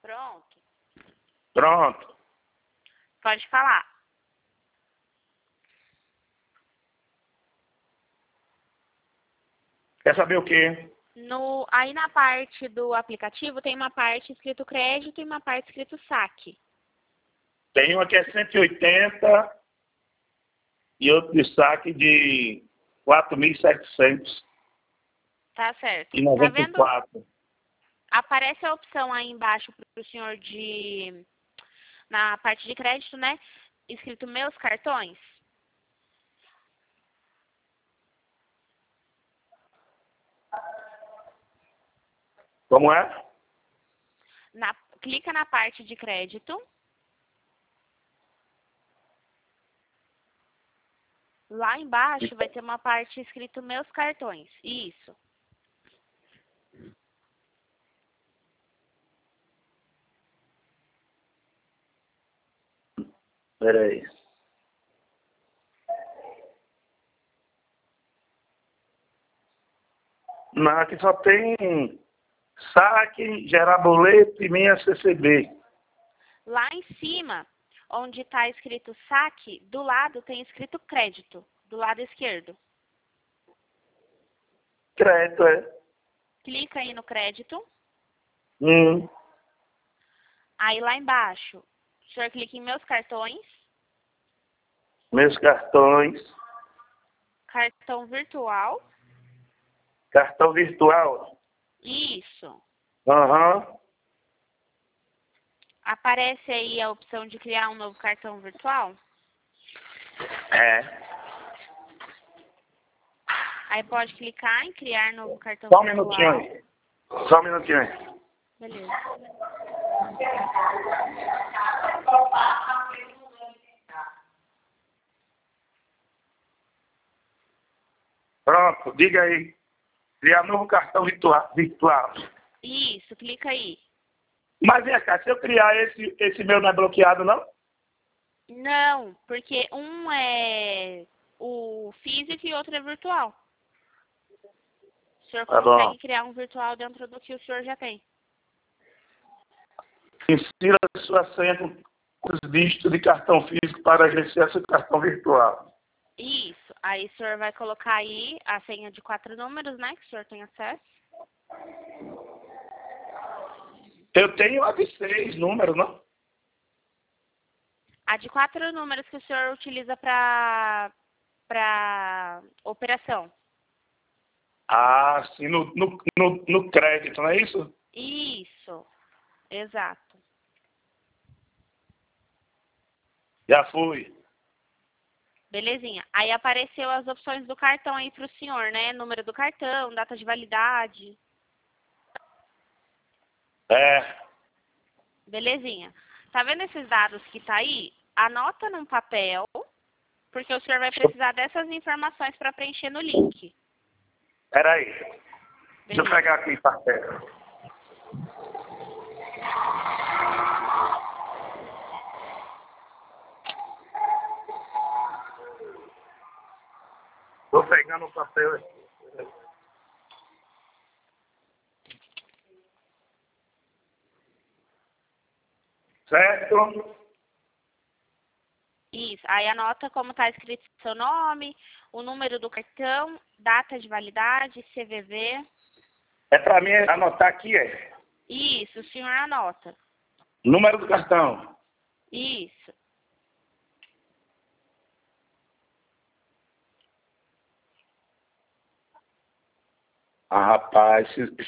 Pronto. Pronto. Pode falar. Quer saber o quê? Aí na parte do aplicativo tem uma parte escrito crédito e uma parte escrito saque. Tem uma que é 180 e outro de saque de 4.700 Tá certo. e Tá vendo? 94. Aparece a opção aí embaixo para o senhor na parte de crédito, né? Escrito meus cartões. Como é? Clica na parte de crédito. Lá embaixo vai ter uma parte escrito meus cartões. Isso. Peraí. Não, aqui só tem saque, gerar boleto e minha CCB. Lá em cima, onde está escrito saque, do lado tem escrito crédito, do lado esquerdo. Crédito, é. Clica aí no crédito. Hum. Aí lá embaixo, o senhor clica em meus cartões. Meus cartões. Cartão virtual. Cartão virtual. Isso. Aham. Aparece aí a opção de criar um novo cartão virtual. É. Aí pode clicar em criar novo cartão Só um virtual. minutinho aí. Só um minutinho aí. Beleza. Pronto, diga aí. Criar novo cartão virtual. Isso, clica aí. Mas vem cá, se eu criar esse meu não é bloqueado, não? Não, porque um é o físico e outro é virtual. O senhor Tá consegue bom. criar um virtual dentro do que o senhor já tem. Insira a sua senha com os dígitos de cartão físico para exercer seu cartão virtual. Isso. Aí o senhor vai colocar aí a senha de 4 números, né? Que o senhor tem acesso. Eu tenho a de 6 números, não? A de 4 números que o senhor utiliza para operação. Ah, sim, no crédito, não é isso? Isso. Exato. Já fui. Belezinha. Aí apareceu as opções do cartão aí para o senhor, né? Número do cartão, data de validade. É. Belezinha. Tá vendo esses dados que tá aí? Anota num papel, porque o senhor vai precisar dessas informações para preencher no link. Peraí. Deixa eu Beleza. pegar aqui papel. Vou pegando o papel aqui. Certo? Isso. Aí anota como tá escrito seu nome, o número do cartão, data de validade, CVV. É para mim anotar aqui, é. Isso, o senhor anota. Número do cartão. Isso. Ah, rapaz,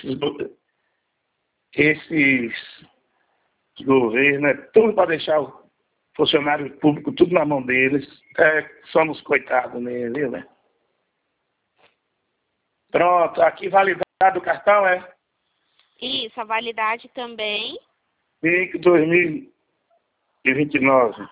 esses governos é tudo para deixar o funcionário público tudo na mão deles. É, somos coitados mesmo, viu, né? Pronto, aqui validado o cartão é Isso, a validade também. 5 2029.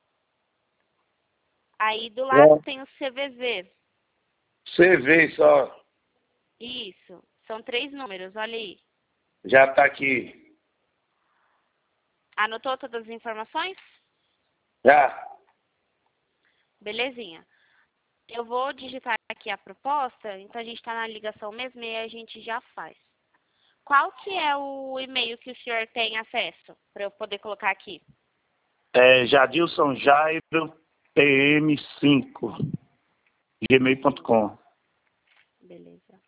Aí do lado Pronto. tem o CVV. CV só, Isso. São 3 números, olha aí. já está aqui. Anotou todas as informações? Já. Belezinha. Eu vou digitar aqui a proposta, então a gente está na ligação mesmo e a gente já faz. Qual que é o e-mail que o senhor tem acesso, para eu poder colocar aqui? É Jadilson Jairo PM5 gmail.com. Beleza.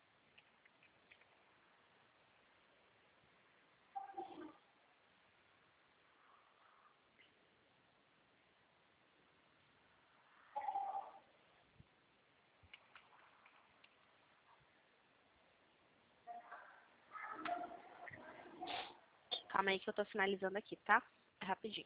Calma aí que eu tô finalizando aqui, tá? É rapidinho.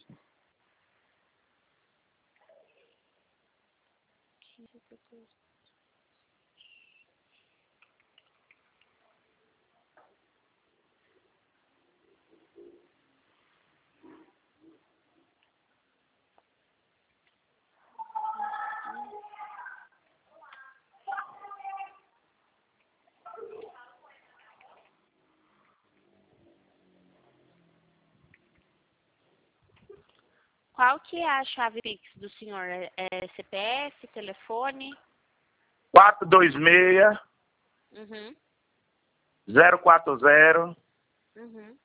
Qual que é a chave Pix do senhor? É CPF, telefone? 426 Uhum. 040 Uhum.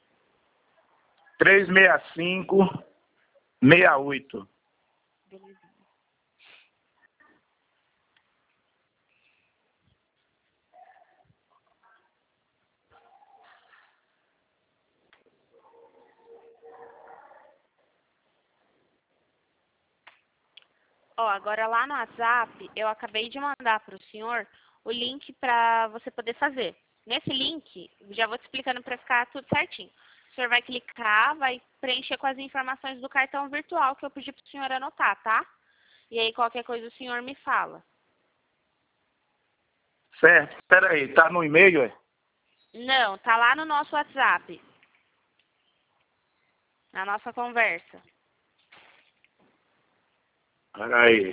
365 68. Beleza. Ó, agora lá no WhatsApp, eu acabei de mandar para o senhor o link para você poder fazer. Nesse link, já vou te explicando para ficar tudo certinho. O senhor vai clicar, vai preencher com as informações do cartão virtual que eu pedi para o senhor anotar, tá? E aí, qualquer coisa, o senhor me fala. Certo, espera aí, tá no e-mail, é? Não, tá lá no nosso WhatsApp. Na nossa conversa. Espera aí.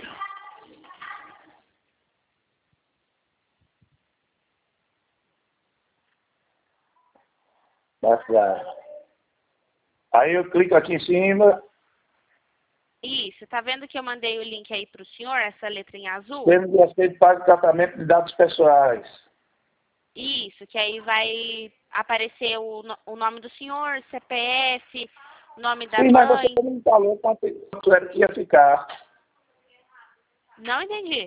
Aí eu clico aqui em cima, Isso, tá vendo que eu mandei o link aí pro senhor, essa letra em azul? temos de aceito para o tratamento de dados pessoais. Isso, que aí vai aparecer o nome do senhor, CPF, nome da Sim, mas você mãe. não falou quanto era que ia ficar. Não entendi.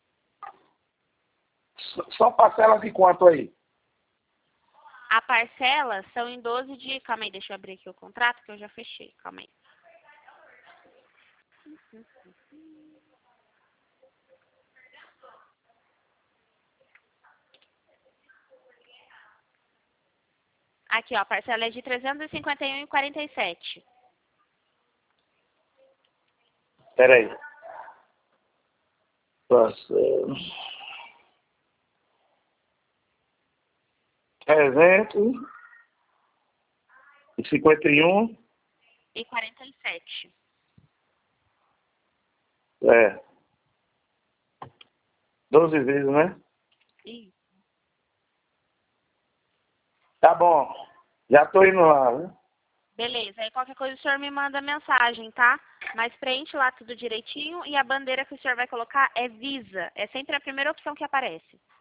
Só parcela de quanto aí? A parcela são em 12 de... Calma aí, deixa eu abrir aqui o contrato que eu já fechei. Calma aí. Aqui, ó, a parcela é de 351,47. Espera aí. Parcela. 351. E 47. É. 12 vezes, né? Isso. Tá bom. Já tô indo lá, né? Beleza, aí qualquer coisa o senhor me manda mensagem, tá? Mas preenche lá tudo direitinho e a bandeira que o senhor vai colocar é Visa. É sempre a primeira opção que aparece.